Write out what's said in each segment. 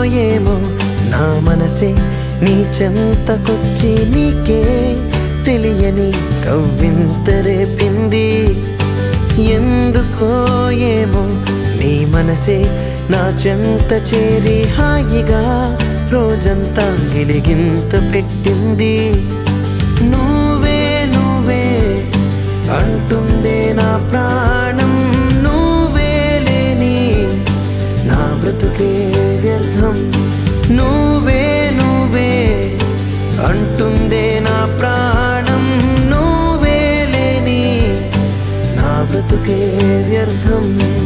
ఏమో నా మనసే నీ చెంతకొచ్చి నీకే తెలియని కవ్వింత రేపింది. ఎందుకో ఏమో నీ మనసే నా చెంత చేరి హాయిగా రోజంతా గిలిగింత పెట్టింది. నువ్వే నువ్వే అంటుందే నా ప్రాణం, నువ్వే లేని నా బ్రతుకే వ్యర్థం. నువ్వే నువ్వే అంటుందే నా ప్రాణం, నువ్వే లేని నా బ్రతుకే వ్యర్థం.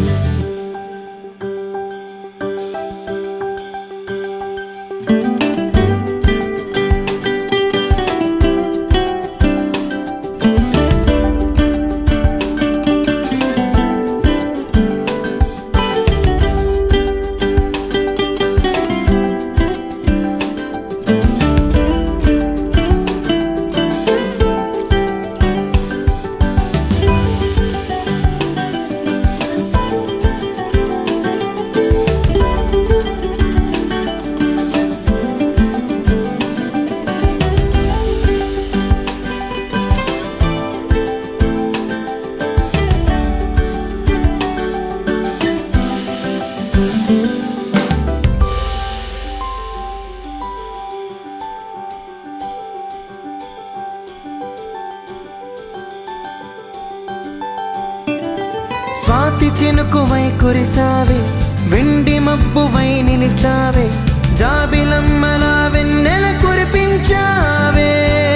స్వాతి చినుకువై కురిసావే, వెండి మబ్బువై నిలిచావే, జాబిలమ్మలా వెన్నెల కురిపించావే.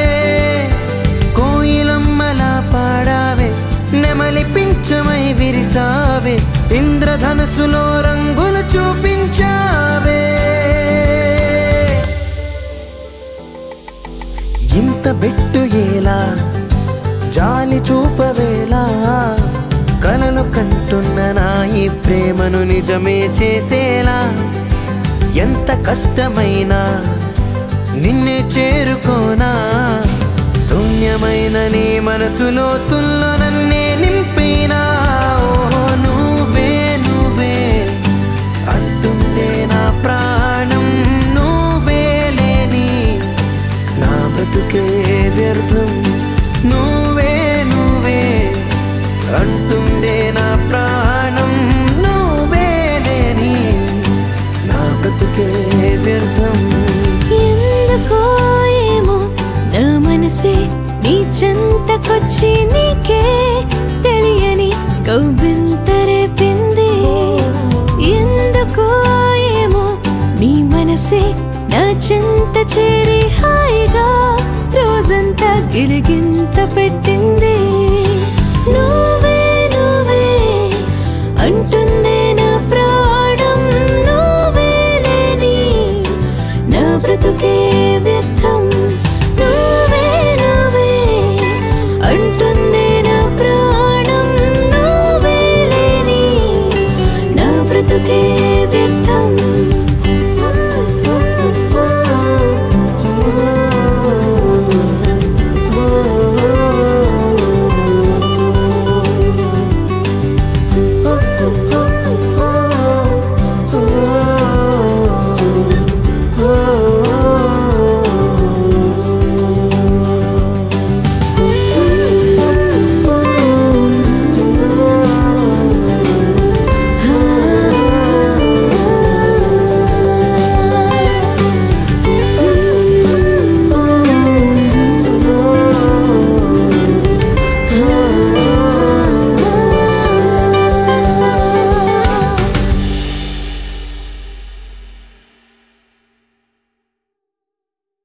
కోయిలమ్మలా పాడావే, నెమలి పింఛమై విరిసావే, ఇంద్రధనుసులో రంగులు చూపించావే. ఇంత బెట్టు ఎలా జాలి చూపవేలా, కలలు కంటున్న నా ఈ ప్రేమను నిజమే చేసేలా. ఎంత కష్టమైనా నిన్నే చేరుకోనా, శూన్యమైన నీ మనసులో తుల్లో నన్నే నింపినా. ఓ నువ్వే నువ్వే అంటుందే నా ప్రాణం, నువ్వే లేని నా బ్రతుకే వ్యర్థం. నువ్వే నువ్వే అంటుందే నా ప్రాణం, నువ్వే లేని నా బ్రతుకే వ్యర్థం. ఎందుకో ఏమో నా మనసే నీ చెంతకొచ్చి నీకే తెలియని కవ్వింత రేపింది. ఎందుకో ఏమో నీ మనసే నా చెంత చేరి హాయిగా రోజంతా గిలిగింత పెట్టింది. నువ్వే నువ్వే అంటుందే నా ప్రాణం, నువ్వే లేని నా బ్రతుకే వ్యర్థం. నువ్వే నువ్వే అంటుందే నా ప్రాణం, నువ్వే లేని నా బ్రతుకే వ్యర్థం.